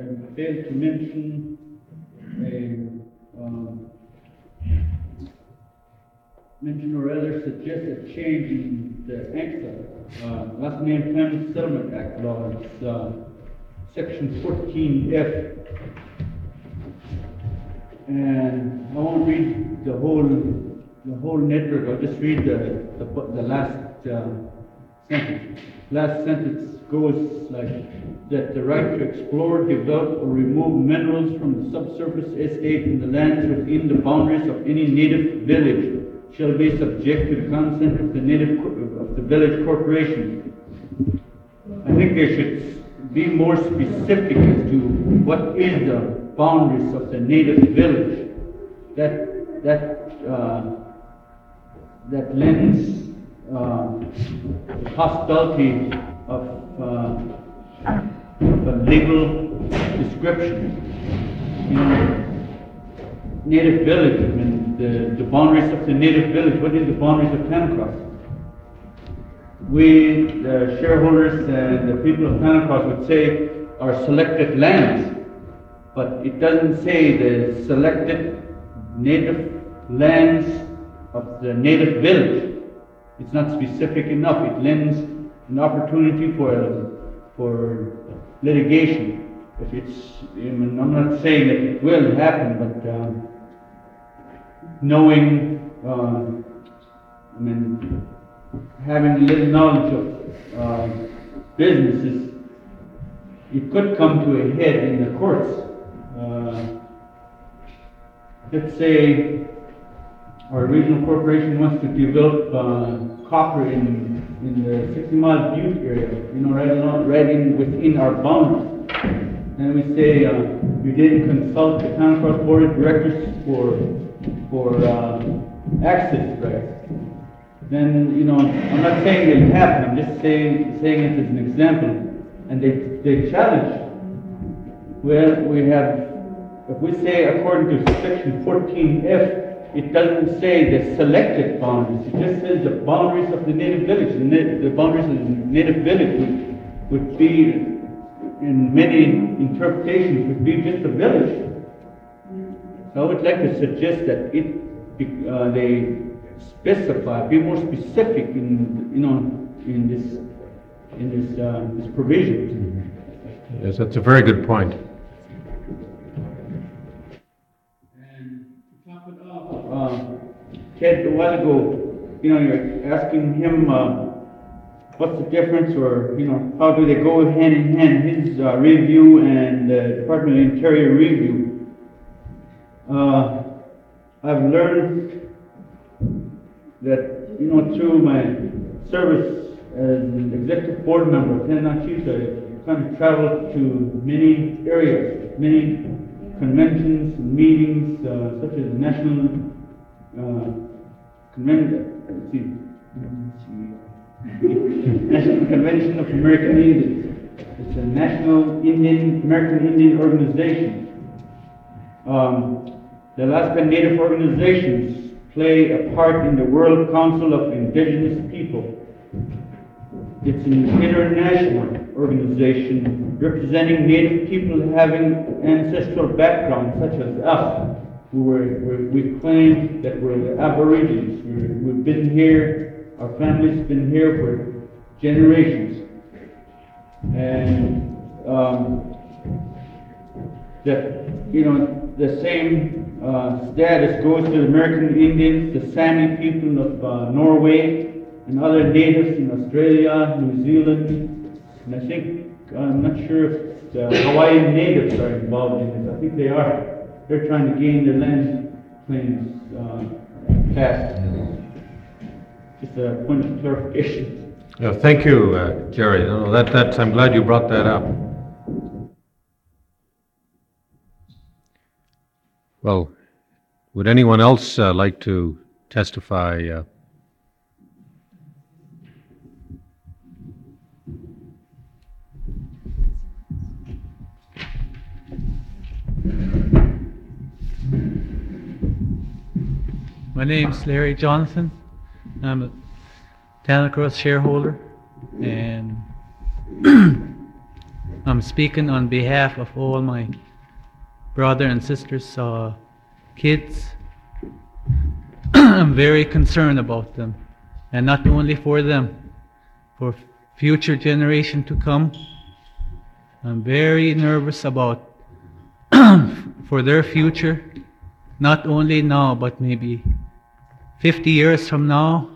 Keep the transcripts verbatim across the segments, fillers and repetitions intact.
I failed to mention a um, mention or rather suggest a change in the ANCSA, uh, Last Name Family Settlement Act law. It's uh, section fourteen F. And I won't read the whole the whole network. I'll just read the the, the last uh, sentence. Last sentence goes like that: the right to explore, develop, or remove minerals from the subsurface estate in the lands within the boundaries of any native village shall be subject to the consent of the native of the village corporation. I think they should be more specific as to what is the boundaries of the native village. That that uh, that lends uh, the possibility of, uh, of a legal description. You know, native village, I mean, the, the boundaries of the native village. What is the boundaries of Tanacross? We, the shareholders and the people of Tanacross would say are selected lands, but it doesn't say the selected native lands of the native village. It's not specific enough. It lends an opportunity for for litigation. If it's, I mean, I'm not saying that it will happen, but um, knowing, uh, I mean, having a little knowledge of uh, businesses, it could come to a head in the courts. Uh, let's say our regional corporation wants to develop uh, copper in in the sixty mile Butte area, you know, right along, right in within our boundaries. And we say uh, we didn't consult the Tanacross Board of Directors for for uh, access rights. Then, you know, I'm not saying it'll happen. I'm just saying saying it as an example. And they they challenge. Well, we have, if we say according to section fourteen F, it doesn't say the selected boundaries. It just says the boundaries of the native village. The, na the boundaries of the native village would, would be, in many interpretations, would be just a village. So I would like to suggest that it uh, they specify, be more specific in, you know, in this in this uh, this provision. Yes, that's a very good point. Uh, Ted, a while ago, you know, you're asking him uh, what's the difference, or, you know, how do they go hand in hand, his uh, review and the uh, Department of Interior review. Uh, I've learned that, you know, through my service as an executive board member of Tanana-Chiefs, I kind of traveled to many areas, many conventions and meetings, uh, such as the National uh, Convention, National Convention of American Indians. It's a National Indian American Indian organization. Um, the Alaska Native organizations play a part in the World Council of Indigenous People. It's an international organization representing Native people having ancestral backgrounds, such as us, who were, were, we claim that we're the Aborigines. We're, we've been here, our family's been here for generations. And um, that, you know, the same uh, status goes to the American Indians, the Sami people of uh, Norway, and other natives in Australia, New Zealand, and I think, I'm not sure if the Hawaiian natives are involved in this. I think they are. They're trying to gain their land claims uh, passed. Just a point of clarification. Yeah, thank you, uh, Jerry. No, that, that's, I'm glad you brought that up. Well, would anyone else uh, like to testify? Uh, My name's Larry Johnson. I'm a Tanacross shareholder, and I'm speaking on behalf of all my brother and sisters' uh, kids. I'm very concerned about them, and not only for them, for future generation to come. I'm very nervous about for their future, not only now, but maybe fifty years from now.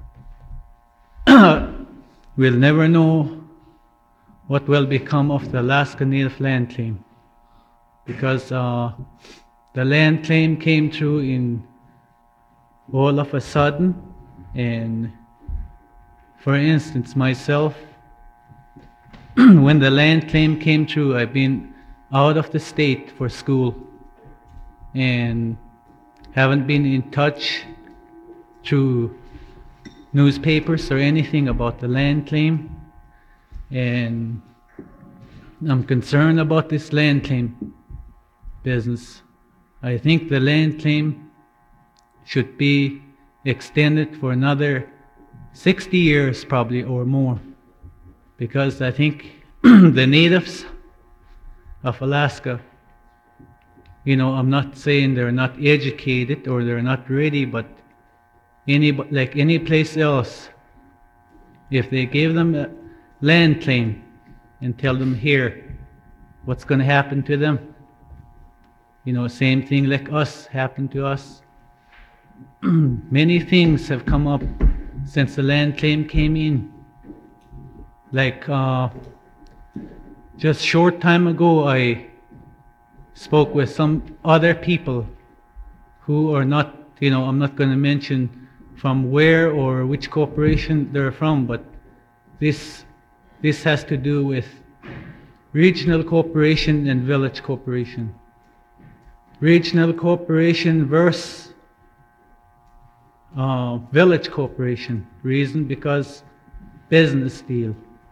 We'll never know what will become of the Alaska Native land claim, because uh, the land claim came through in all of a sudden. And for instance, myself, when the land claim came through, I've been out of the state for school and haven't been in touch through newspapers or anything about the land claim. And I'm concerned about this land claim business. I think the land claim should be extended for another sixty years probably or more, because I think the natives of Alaska, you know, I'm not saying they're not educated or they're not ready, but any like any place else, if they gave them a land claim and tell them here what's going to happen to them, you know, same thing like us happened to us. Many things have come up since the land claim came in. Like uh, just short time ago, I spoke with some other people who are not, you know, I'm not going to mention from where or which corporation they're from, but this this has to do with regional corporation and village corporation. Regional corporation versus uh, village corporation. Reason, because business deal.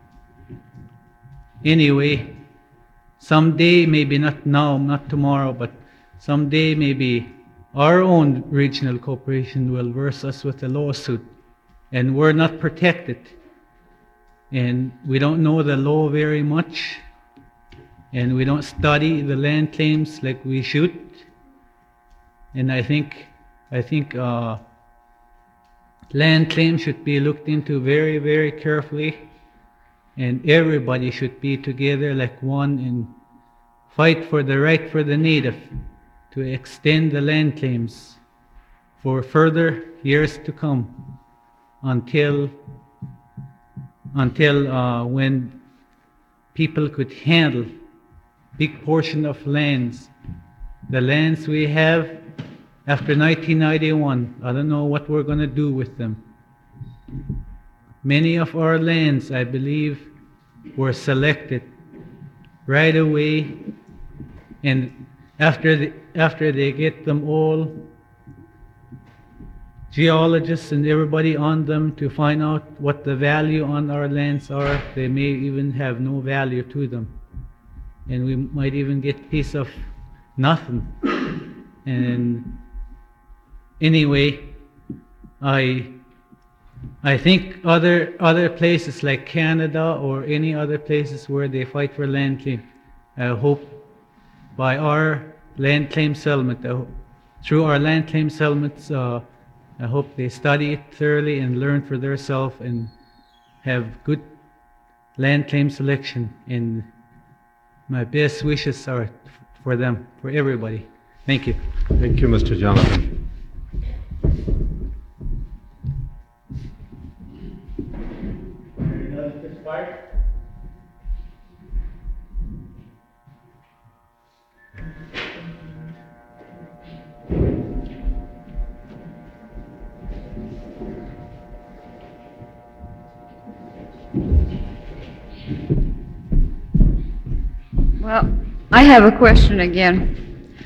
Anyway, someday, maybe not now, not tomorrow, but someday maybe our own regional corporation will verse us with a lawsuit, and we're not protected, and we don't know the law very much, and we don't study the land claims like we should. And I think I think uh, land claims should be looked into very, very carefully, and everybody should be together like one and fight for the right for the native to extend the land claims for further years to come, until until uh, when people could handle big portion of lands. The lands we have after nineteen ninety-one, I don't know what we're going to do with them. Many of our lands, I believe, were selected right away, and after the, after they get them all, geologists and everybody on them to find out what the value on our lands are, they may even have no value to them, and we might even get a piece of nothing. And anyway, I I think other other places like Canada or any other places where they fight for land claim, I hope by our land claim settlement, uh, through our land claim settlements, uh, I hope they study it thoroughly and learn for themselves and have good land claim selection. And my best wishes are for them, for everybody. Thank you. Thank you, Mister Jonathan. Well, I have a question again.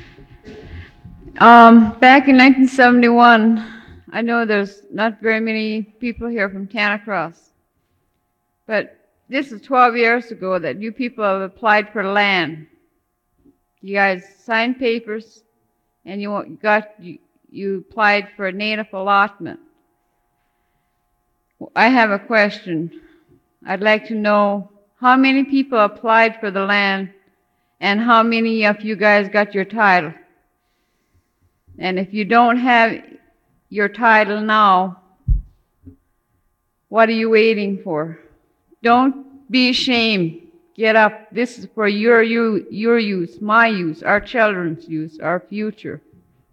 Um, back in nineteen seventy-one, I know there's not very many people here from Tanacross, but this is twelve years ago that you people have applied for land. You guys signed papers, and you got you, you applied for a native allotment. I have a question. I'd like to know how many people applied for the land, and how many of you guys got your title? And if you don't have your title now, what are you waiting for? Don't be ashamed. Get up. This is for your, you, your use, my use, our children's use, our future.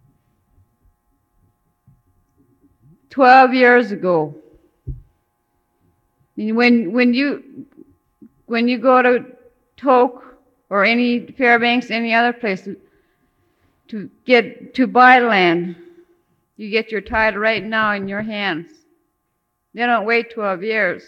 Twelve years ago, I mean, when, when, you, when you go to Tok or any Fairbanks, any other place, to get to buy land, you get your title right now in your hands. They don't wait twelve years.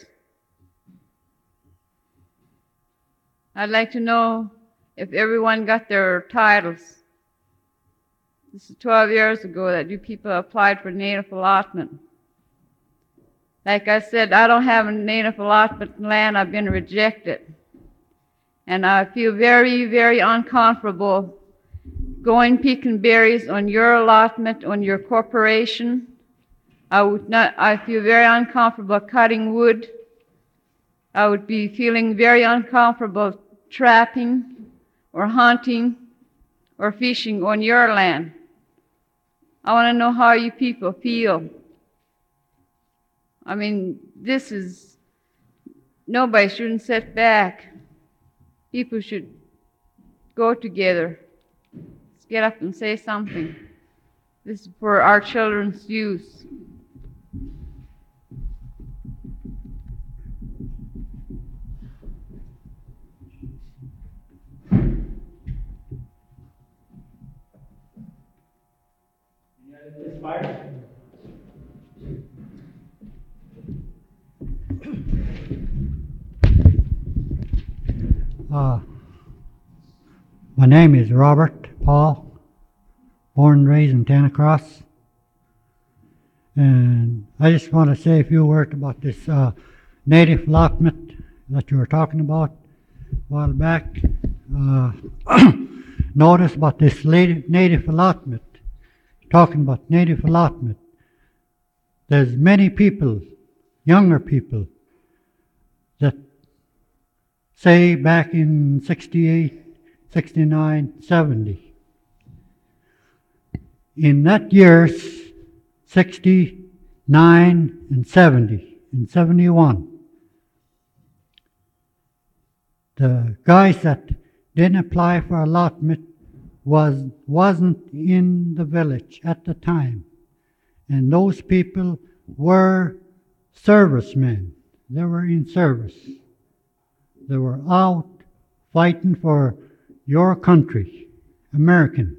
I'd like to know if everyone got their titles. This is twelve years ago that you people applied for native allotment. Like I said, I don't have a native allotment land. I've been rejected. And I feel very, very uncomfortable going picking berries on your allotment, on your corporation. I would not, I feel very uncomfortable cutting wood. I would be feeling very uncomfortable trapping or hunting or fishing on your land. I want to know how you people feel. I mean, this is, nobody shouldn't sit back. People should go together. Let's get up and say something. This is for our children's use. Uh, my name is Robert Paul, born and raised in Tanacross. And I just want to say a few words about this uh, native allotment that you were talking about a while back. Uh, notice about this native allotment, talking about native allotment. There's many people, younger people, that say back in sixty-eight, sixty-nine, seventy. In that years, sixty-nine and seventy, and seventy-one, the guys that didn't apply for allotment was, wasn't in the village at the time. And those people were servicemen. They were in service. They were out fighting for your country, American.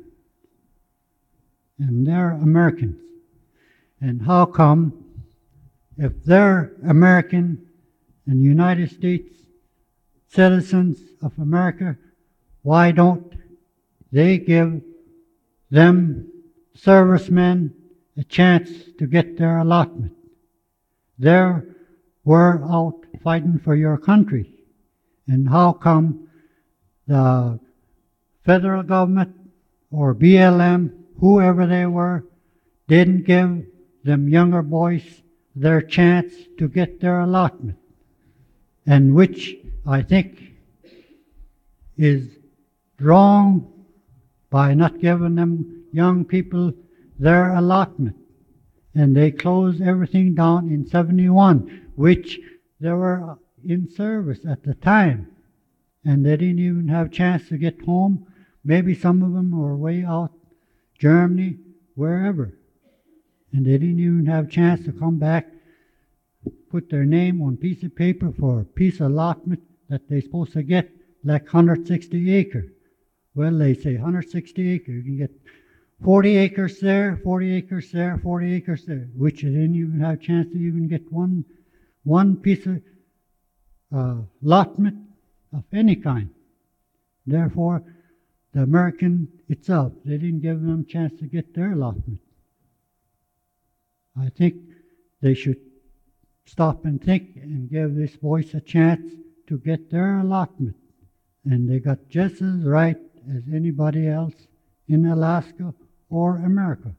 And they're Americans. And how come, if they're American and United States citizens of America, why don't they give them servicemen a chance to get their allotment? They were out fighting for your country. And how come the federal government or B L M, whoever they were, didn't give them younger boys their chance to get their allotment? And which I think is wrong by not giving them young people their allotment. And they closed everything down in seventy-one, which they were in service at the time. And they didn't even have a chance to get home. Maybe some of them were way out, Germany, wherever. And they didn't even have a chance to come back, put their name on a piece of paper for a piece of allotment that they're supposed to get, like one hundred sixty acre. Well, they say one hundred sixty acre. You can get forty acres there, forty acres there, forty acres there, which you didn't even have a chance to even get one, one piece of uh, allotment of any kind. Therefore, the American itself, they didn't give them a chance to get their allotment. I think they should stop and think and give this voice a chance to get their allotment. And they got just as right as anybody else in Alaska or America.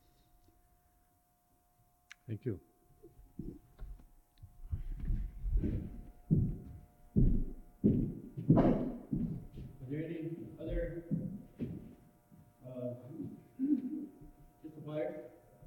Thank you. Are there any other uh, testifiers?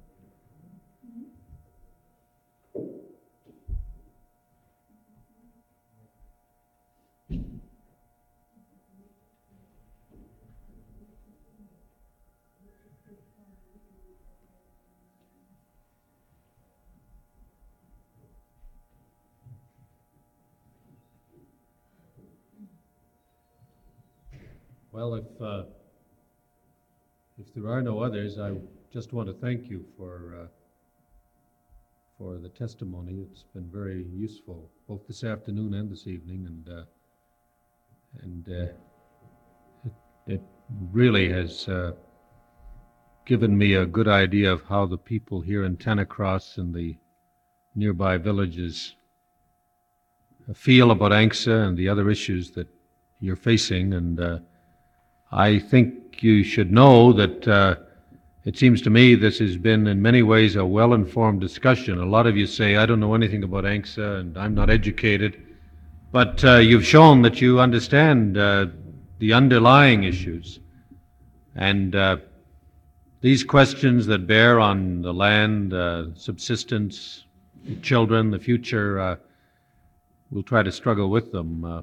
Well, if, uh, if there are no others, I just want to thank you for, uh, for the testimony. It's been very useful, both this afternoon and this evening, and, uh, and uh, it, it really has uh, given me a good idea of how the people here in Tanacross and the nearby villages feel about A N C S A and the other issues that you're facing, and uh, I think you should know that uh, it seems to me this has been in many ways a well-informed discussion. A lot of you say, I don't know anything about A N C S A and I'm not educated, but uh, you've shown that you understand uh, the underlying issues. And uh, these questions that bear on the land, uh, subsistence, the children, the future, uh, we'll try to struggle with them. Uh,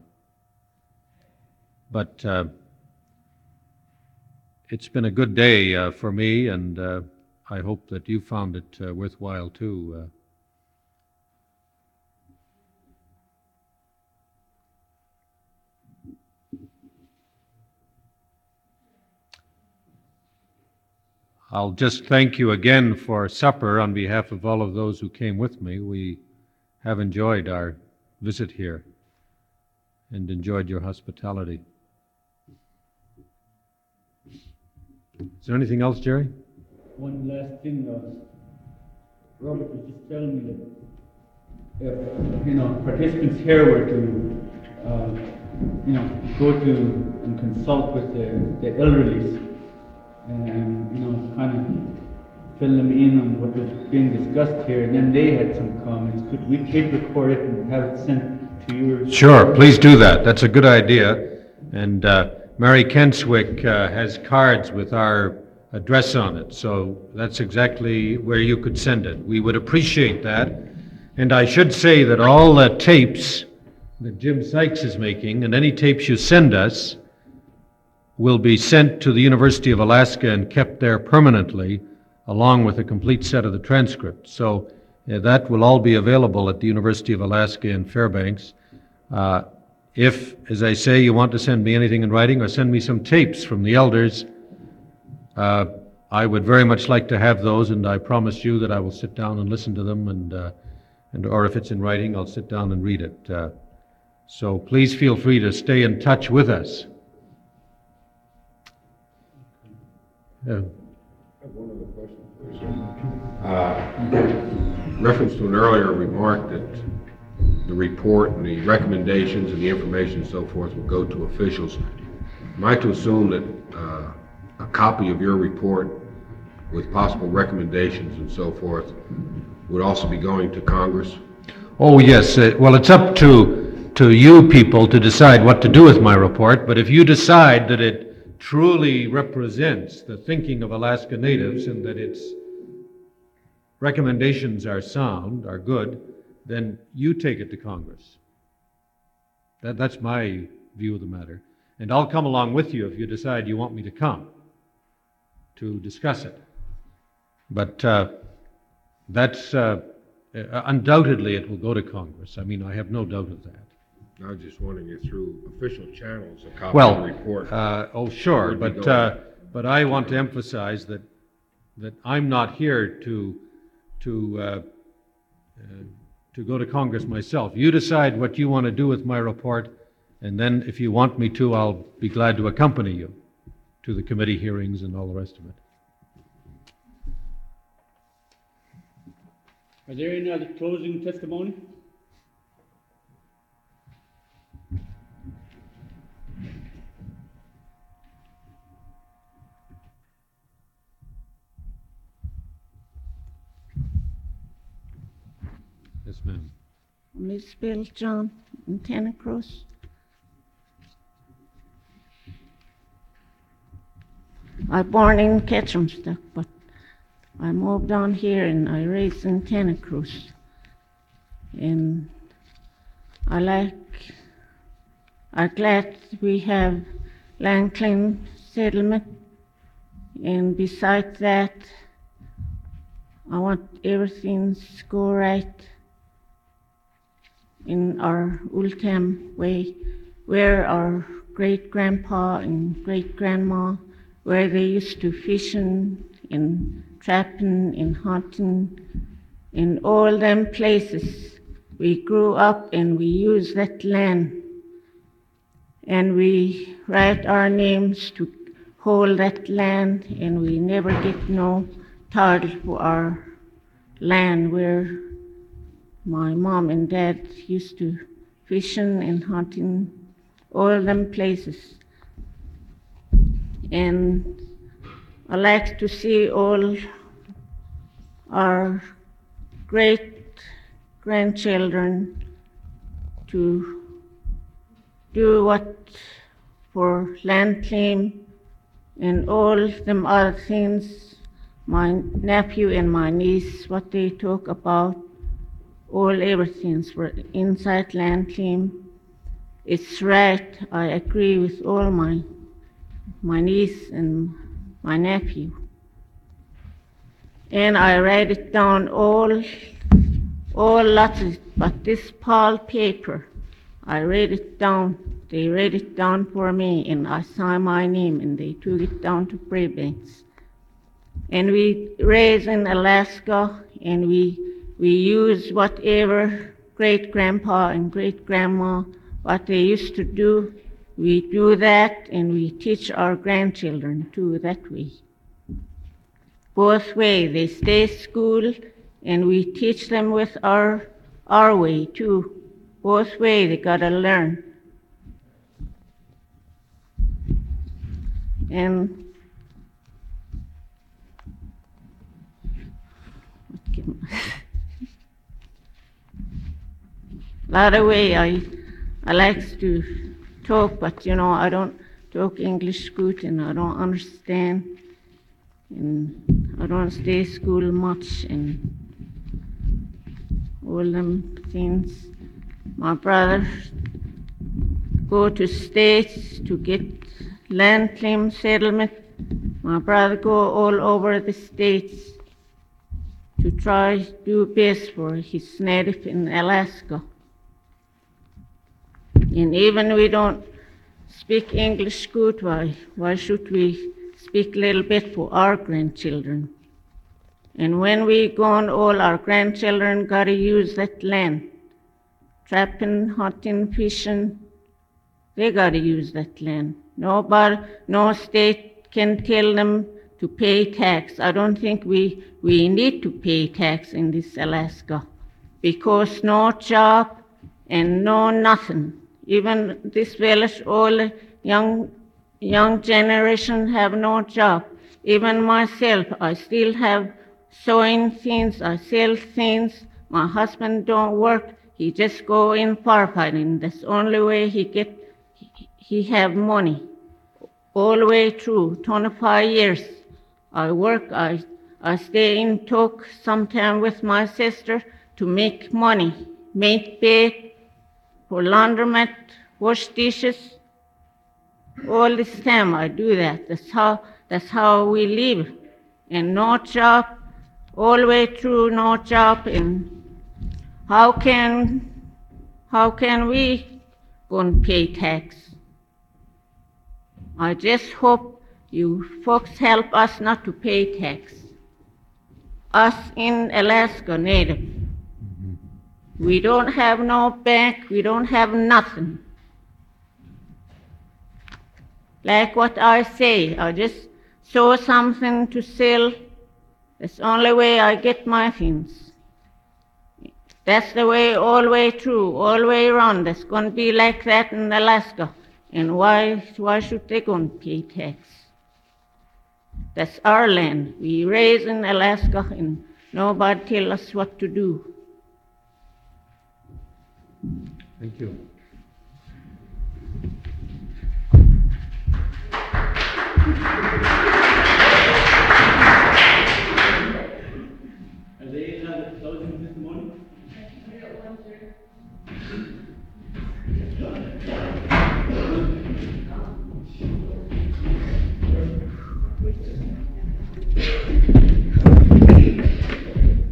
but uh, It's been a good day uh, for me, and uh, I hope that you found it uh, worthwhile too. Uh, I'll just thank you again for supper on behalf of all of those who came with me. We have enjoyed our visit here and enjoyed your hospitality. Is there anything else, Jerry? One last thing, uh, Robert was just telling me that if, you know, participants here were to, uh, you know, go to and consult with the, the elderlies and, you know, kind of fill them in on what was being discussed here, and then they had some comments, could we tape record it and have it sent to you? Sure, please do that. That's a good idea. And uh, Mary Kenswick uh, has cards with our address on it, so that's exactly where you could send it. We would appreciate that. And I should say that all the tapes that Jim Sykes is making, and any tapes you send us, will be sent to the University of Alaska and kept there permanently, along with a complete set of the transcripts. So uh, that will all be available at the University of Alaska in Fairbanks. Uh, if, as I say, you want to send me anything in writing or send me some tapes from the elders, uh, I would very much like to have those, and I promise you that I will sit down and listen to them, and, uh, and or if it's in writing, I'll sit down and read it. Uh, so please feel free to stay in touch with us. Yeah. I have one other question for you, sir. Uh, reference to an earlier remark that the report and the recommendations and the information and so forth will go to officials. Am I to assume that uh, a copy of your report with possible recommendations and so forth would also be going to Congress? Oh, yes. Uh, well, it's up to, to you people to decide what to do with my report, but if you decide that it truly represents the thinking of Alaska Natives and that its recommendations are sound, are good, then you take it to Congress. That, that's my view of the matter. And I'll come along with you if you decide you want me to come to discuss it. But uh, that's, uh, undoubtedly it will go to Congress. I mean, I have no doubt of that. I was just wondering if through official channels a copy Well, of the report. uh, oh, sure, would be but, going- uh, but I want to emphasize that, that I'm not here to, to, uh, uh, to go to Congress myself. You decide what you want to do with my report, and then if you want me to, I'll be glad to accompany you to the committee hearings and all the rest of it. Are there any other closing testimony? Yes, ma'am. Miss Bill John in Tanacross. I born in Ketchumstock, but I moved down here and I raised in Santa Cruz. And I like, I'm glad we have land claim settlement. And besides that, I want everything to go right in our old time way, where our great grandpa and great grandma, where they used to fishing and trapping and hunting, in all them places. We grew up and we used that land, and we write our names to hold that land, and we never get no title for our land where my mom and dad used to fishing and hunting, all them places. And I like to see all our great grandchildren to do what for land claim and all them other things, my nephew and my niece, what they talk about, all everything's for inside land claim. It's right, I agree with all my my niece and my nephew. And I write it down all, all lots of, but this pile paper, I write it down. They write it down for me, and I sign my name, and they took it down to Fairbanks. And we raise in Alaska, and we we use whatever great grandpa and great grandma, what they used to do. We do that, and we teach our grandchildren too that way. Both way, they stay school, and we teach them with our our way too. Both way, they gotta learn. And a lot of way I I like to talk, but you know I don't talk English good, and I don't understand, and I don't stay school much, and all them things. My brother go to states to get land claim settlement. My brother go all over the states to try do best for his native in Alaska. And even we don't speak English good, why, why should we speak a little bit for our grandchildren? And when we gone, all our grandchildren gotta use that land. Trapping, hunting, fishing, they gotta use that land. Nobody, no state can tell them to pay tax. I don't think we, we need to pay tax in this Alaska, because no job and no nothing. Even this village, all young, young generation have no job. Even myself, I still have sewing things, I sell things. My husband don't work, he just go in firefighting. That's the only way he get, he, he have money. All the way through, twenty-five years. I work, I, I stay in talk sometime with my sister to make money, make bed, for laundromat, wash dishes. All this time I do that. That's how, that's how we live. And no job, all the way through no job. And how can, how can we go and pay tax? I just hope you folks help us not to pay tax. Us in Alaska Native. We don't have no bank, we don't have nothing. Like what I say, I just sew something to sell. That's the only way I get my things. That's the way all the way through, all the way around. That's going to be like that in Alaska. And why, why should they go and pay tax? That's our land. We raise in Alaska, and nobody tell us what to do. Thank you. Thank you.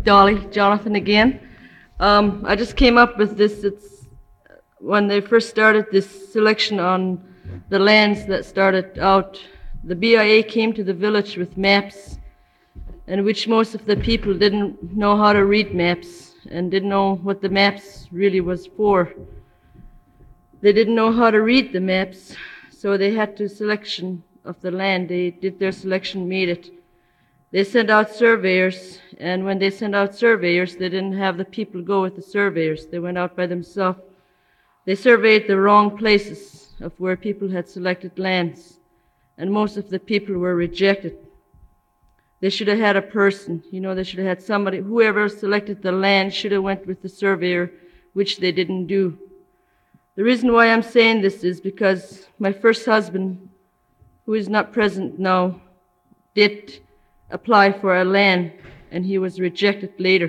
Dolly Jonathan again. Um, I just came up with this. It's when they first started this selection on the lands that started out. The B I A came to the village with maps, in which most of the people didn't know how to read maps and didn't know what the maps really was for. They didn't know how to read the maps, so they had to selection of the land. They did their selection, made it. They sent out surveyors, and when they sent out surveyors, they didn't have the people go with the surveyors. They went out by themselves. They surveyed the wrong places of where people had selected lands, and most of the people were rejected. They should have had a person, you know, they should have had somebody, whoever selected the land should have went with the surveyor, which they didn't do. The reason why I'm saying this is because my first husband, who is not present now, did apply for a land, and he was rejected later.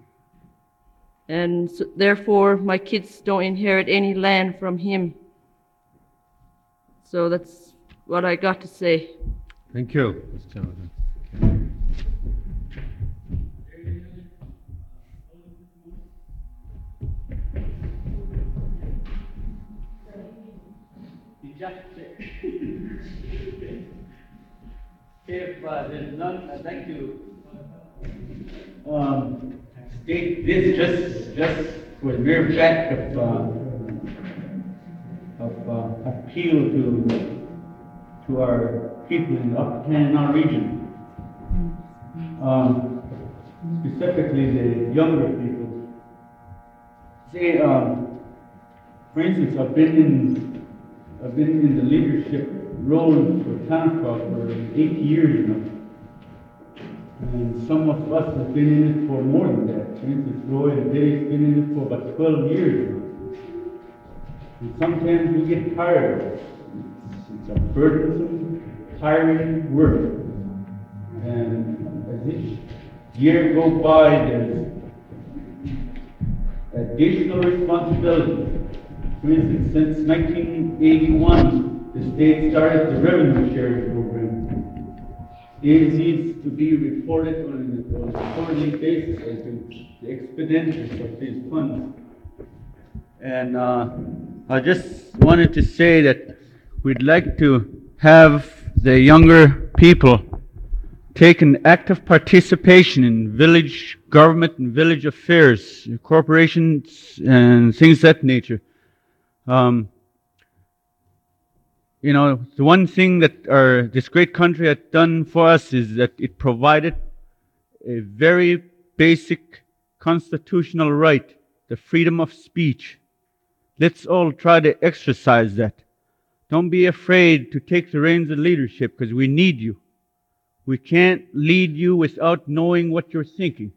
And so, therefore, my kids don't inherit any land from him. So that's what I got to say. Thank you, Miz Jonathan. If uh, there's none, I'd like to um, state this just just for the mere fact of uh, of uh, appeal to to our people in the Upper Tanana region, um, specifically the younger people. Say, um, for instance, I've been in I've been in the leadership role for Tanacross for eight years now. And some of us have been in it for more than that. For instance, Roy and Billy's been in it for about twelve years now. And sometimes we get tired of it. It's, it's a burdensome, tiring work. And as each year goes by, there's additional responsibility. For instance, since nineteen eighty-one, the state started the revenue sharing program. It needs to be reported on a, on a quarterly basis as to the expenditures of these funds. And uh, I just wanted to say that we'd like to have the younger people take an active participation in village government and village affairs, corporations and things of that nature. Um, You know, the one thing that our, this great country had done for us is that it provided a very basic constitutional right, the freedom of speech. Let's all try to exercise that. Don't be afraid to take the reins of leadership, because we need you. We can't lead you without knowing what you're thinking.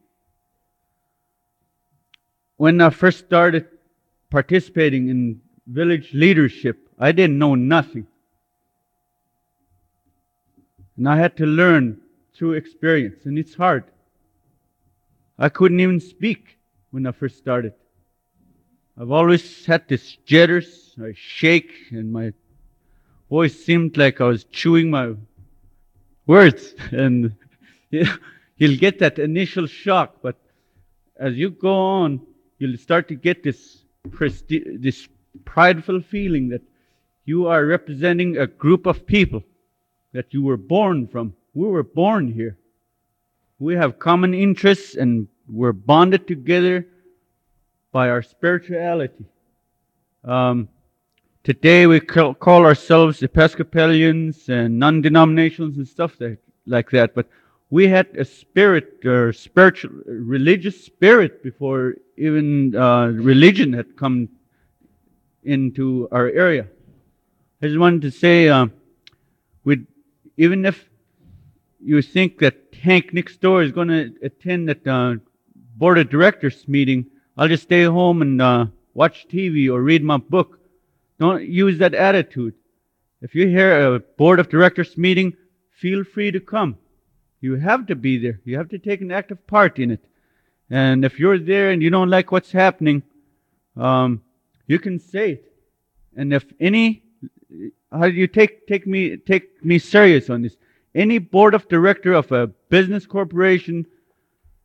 When I first started participating in village leadership, I didn't know nothing. And I had to learn through experience, and it's hard. I couldn't even speak when I first started. I've always had this jitters, I shake, and my voice seemed like I was chewing my words. And you'll get that initial shock, but as you go on, you'll start to get this presti- this prideful feeling that you are representing a group of people that you were born from. We were born here. We have common interests, and we're bonded together by our spirituality. Um, today we call, call ourselves Episcopalians and non-denominationals and stuff that, like that, but we had a spirit, or spiritual, religious spirit before even uh, religion had come into our area. I just wanted to say, uh, we'd, even if you think that Hank next door is going to attend that uh, board of directors meeting, I'll just stay home and uh, watch T V or read my book. Don't use that attitude. If you hear a board of directors meeting, feel free to come. You have to be there. You have to take an active part in it. And if you're there and you don't like what's happening, um, you can say it. And if any, how do you take take me take me serious on this? Any board of director of a business corporation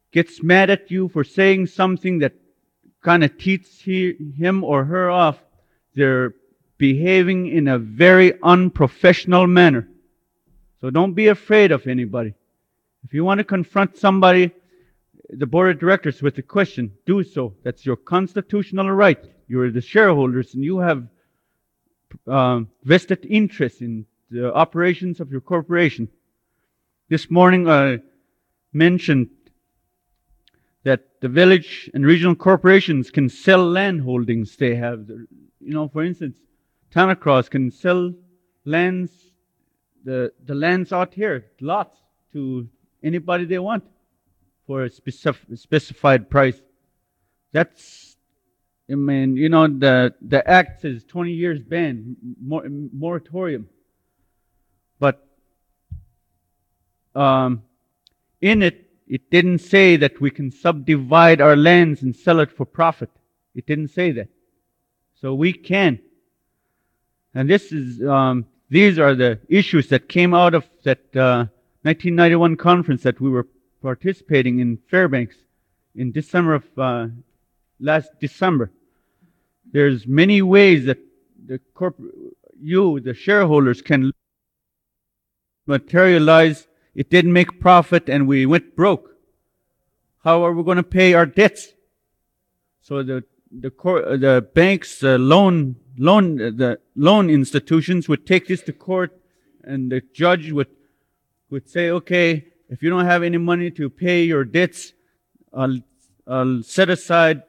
gets mad at you for saying something that kind of teets he, him or her off, they're behaving in a very unprofessional manner. So don't be afraid of anybody. If you want to confront somebody, the board of directors, with a question, do so. That's your constitutional right. You're the shareholders and you have uh, vested interest in the operations of your corporation. This morning I mentioned that the village and regional corporations can sell land holdings they have. You know, for instance, Tanacross can sell lands, the, the lands out here, lots, to anybody they want for a specif- specified price. That's, I mean, you know, the, the act says twenty years ban, mor- moratorium. But um, in it, it didn't say that we can subdivide our lands and sell it for profit. It didn't say that. So we can. And this is, um, these are the issues that came out of that uh, nineteen ninety-one conference that we were participating in Fairbanks in December of uh, last December. There's many ways that the corp- you, the shareholders, can materialize. It didn't make profit and we went broke. How are we going to pay our debts? So the the cor- the banks, the loan loan the loan institutions would take this to court, and the judge would would say, okay, if you don't have any money to pay your debts, I'll I'll set aside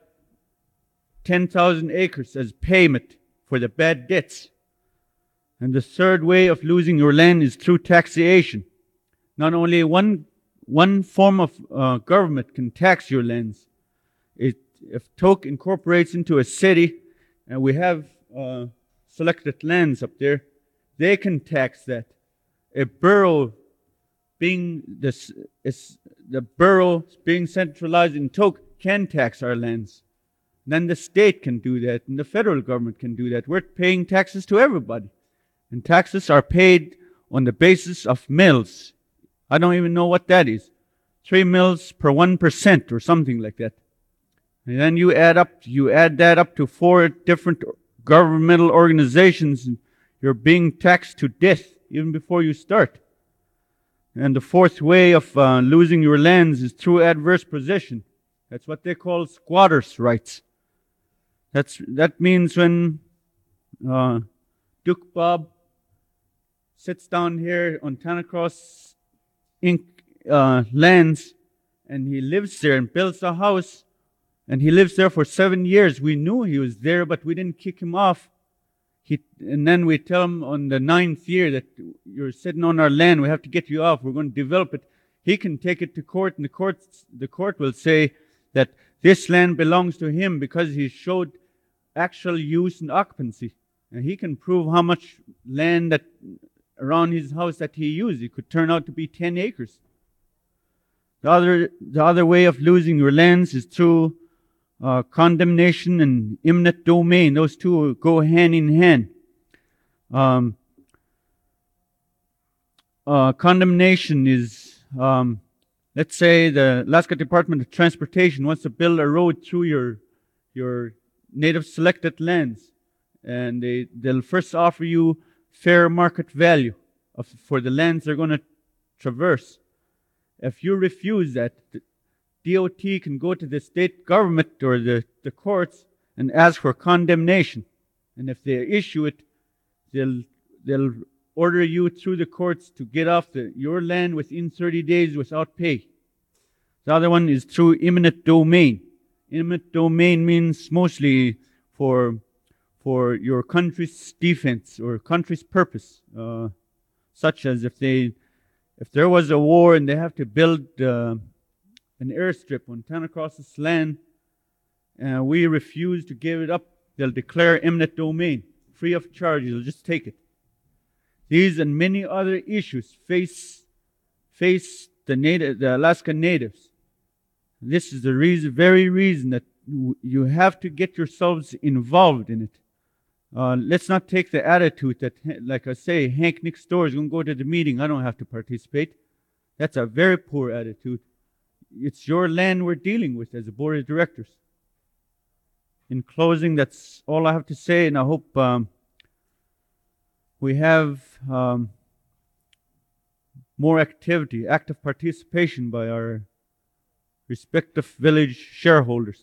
ten thousand acres as payment for the bad debts. And the third way of losing your land is through taxation. Not only one one form of uh, government can tax your lands. It, if Tok incorporates into a city, and we have uh, selected lands up there, they can tax that. A borough being this is the borough being centralized in Tok can tax our lands. Then the state can do that, and the federal government can do that. We're paying taxes to everybody, and taxes are paid on the basis of mills. I don't even know what that is. Three mills per one percent or something like that. And then you add up, you add that up to four different governmental organizations, and you're being taxed to death even before you start. And the fourth way of uh, losing your lands is through adverse possession. That's what they call squatters' rights. That's that means when uh, Duke Bob sits down here on Tanacross Inc uh, lands, and he lives there and builds a house, and he lives there for seven years. We knew he was there, but we didn't kick him off. He, and then we tell him on the ninth year that you're sitting on our land, we have to get you off, we're going to develop it. He can take it to court, and the court, the court will say that this land belongs to him because he showed actual use and occupancy. And he can prove how much land that around his house that he used. It could turn out to be ten acres. The other, the other way of losing your lands is through uh, condemnation and eminent domain. Those two go hand in hand. Um, uh, condemnation is, um, let's say the Alaska Department of Transportation wants to build a road through your your native selected lands, and they, they'll first offer you fair market value of, for the lands they're going to traverse. If you refuse that, the D O T can go to the state government or the, the courts and ask for condemnation. And if they issue it, they'll they'll order you through the courts to get off the, your land within thirty days without pay. The other one is through eminent domain. Eminent domain means mostly for for your country's defense or country's purpose, uh, such as if they if there was a war and they have to build uh, an airstrip on Tanacross's land, and we refuse to give it up, they'll declare eminent domain, free of charge. They'll just take it. These and many other issues face face the native, the Alaska natives. This is the reason, very reason that you have to get yourselves involved in it. Uh, let's not take the attitude that, like I say, Hank next door is going to go to the meeting. I don't have to participate. That's a very poor attitude. it's your land we're dealing with as a board of directors. In closing, that's all I have to say, and I hope um, we have um, more activity, active participation by our respective village shareholders.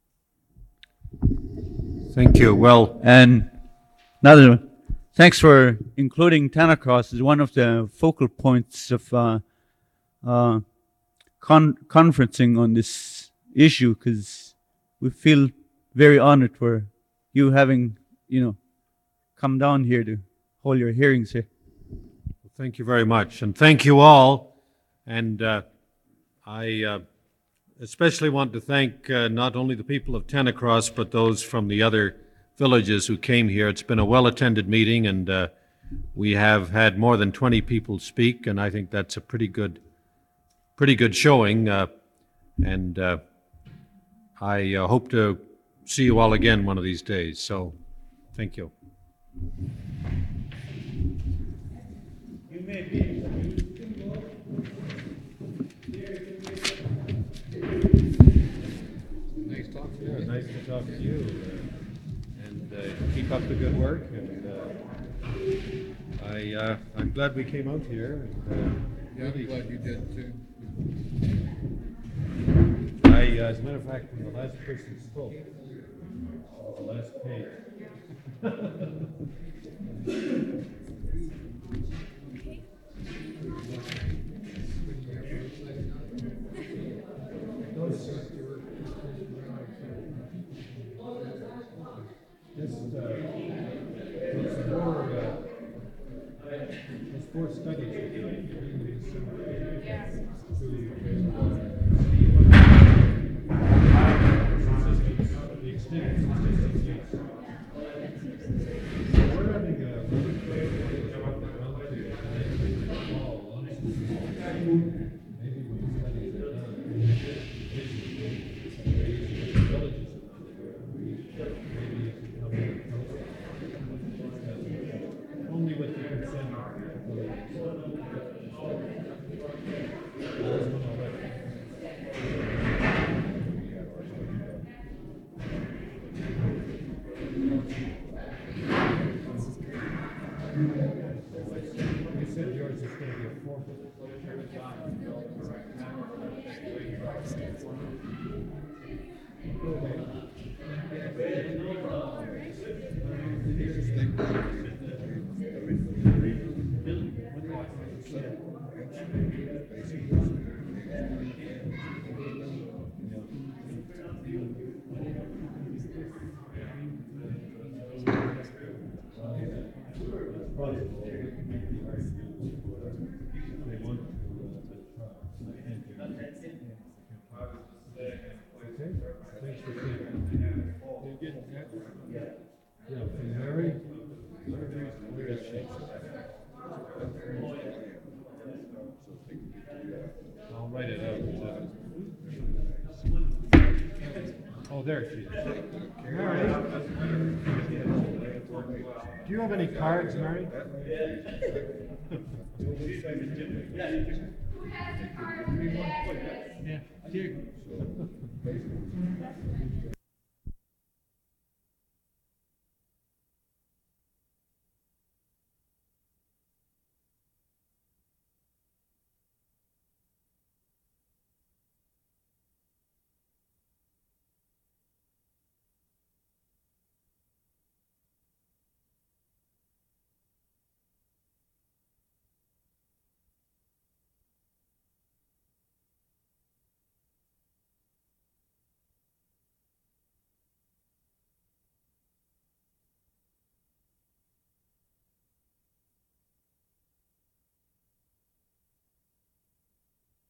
Thank you. Well, And another one, thanks for including Tanacross as one of the focal points of uh, uh, con- conferencing on this issue, because we feel very honored for you having, you know, come down here to hold your hearings here. thank you very much, and thank you all. And uh, I uh, especially want to thank uh, not only the people of Tanacross, but those from the other villages who came here. It's been a well-attended meeting, and uh, we have had more than twenty people speak, and I think that's a pretty good, pretty good showing. Uh, and uh, I uh, hope to see you all again one of these days. So, thank you. Nice talk to you. Nice to talk to you. uh, And uh, keep up the good work. And uh, I, uh, I'm glad we came out here. And, uh, Yeah, I'm glad you did too. I, uh, as a matter of fact, when the last person spoke, the last page. Just, uh, it's more, uh, it's more studies. Yes. The extent of statistics, yes. We're having a maybe when studies are done, villages only with the consent of the village. You said yours is going to be a four foot. Thanks for taking. Yeah, from Mary. I'll write it out. Oh, there she is. Mary. Do you have any cards, Mary? Yeah, here.